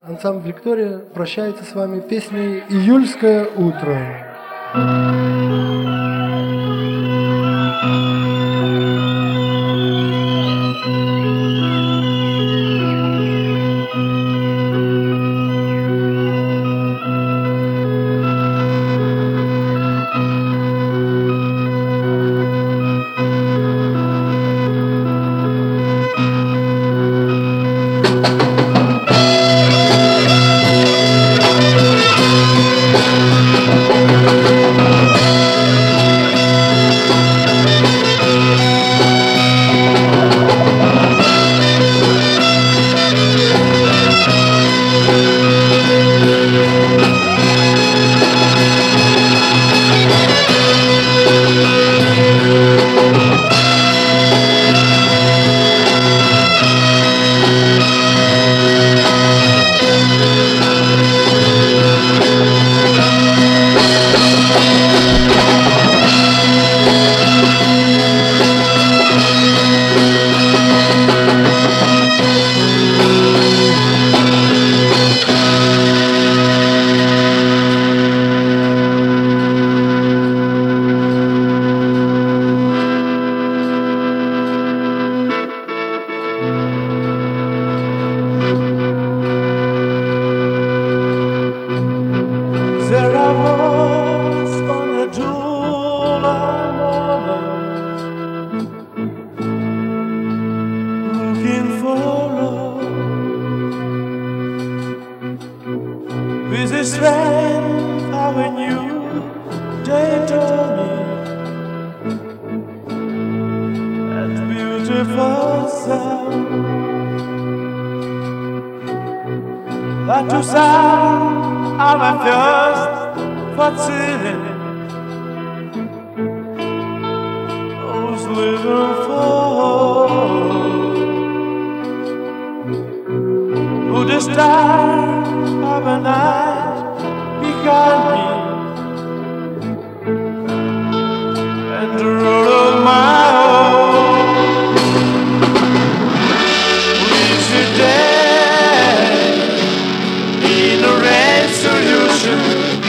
Ансамбль «Виктория» прощается с вами песней «Июльское утро». With the strength of a new day dawning and beautiful sound, that to sound of a first fortune, those little falls, who the star of a night began me, and the road of my own, which today in a resolution,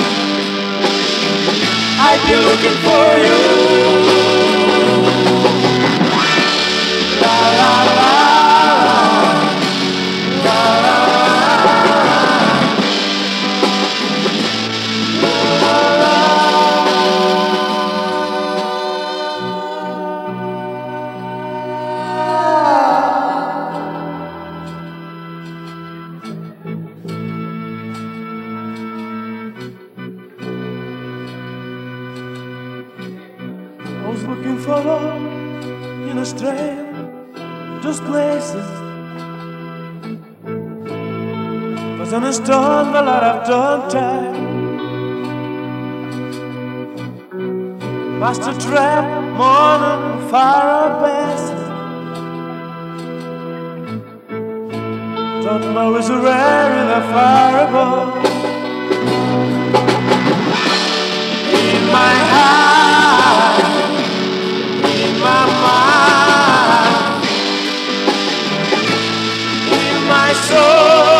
I'd be looking for you. La la la. I was looking for love in a strange places, but on a stone the light of dawn time, past a trap morning far above. Don't know is rare in the far above. In my heart, in my mind, in my soul.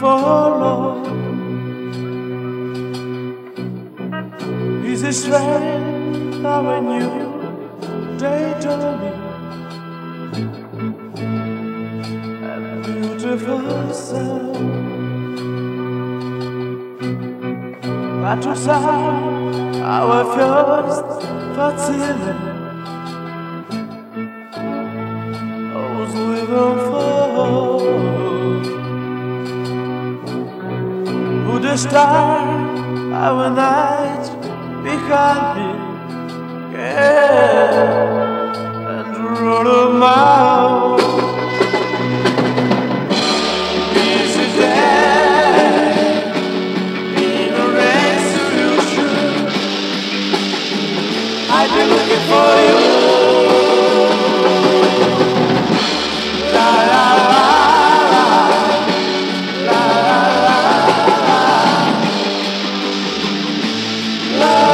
for love. Is a strength of a new day dawning, a beautiful sound. But to sound our first feeling, those we will fall. Who the star our night behind me, yeah, and roll of mouth. This is it, in a resolution. I've been looking for you. La la la la, la la la la.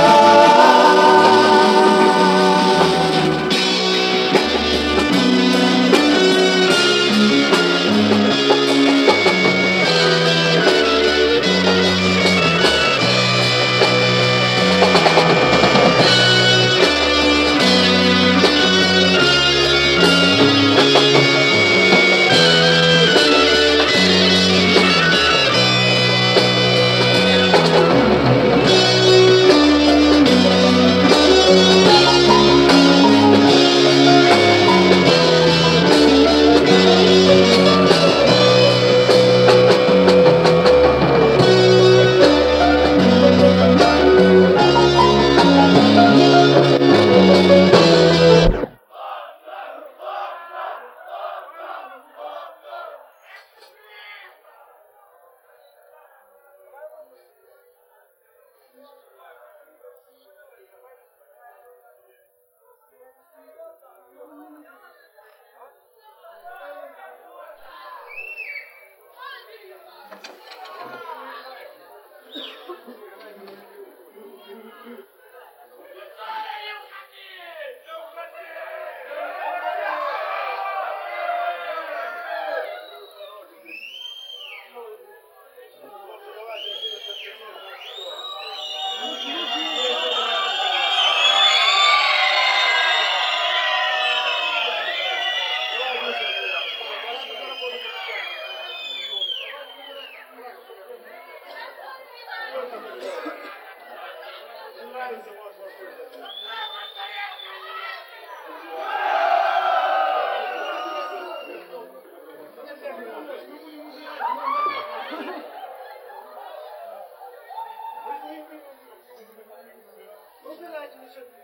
Mogę dać mi się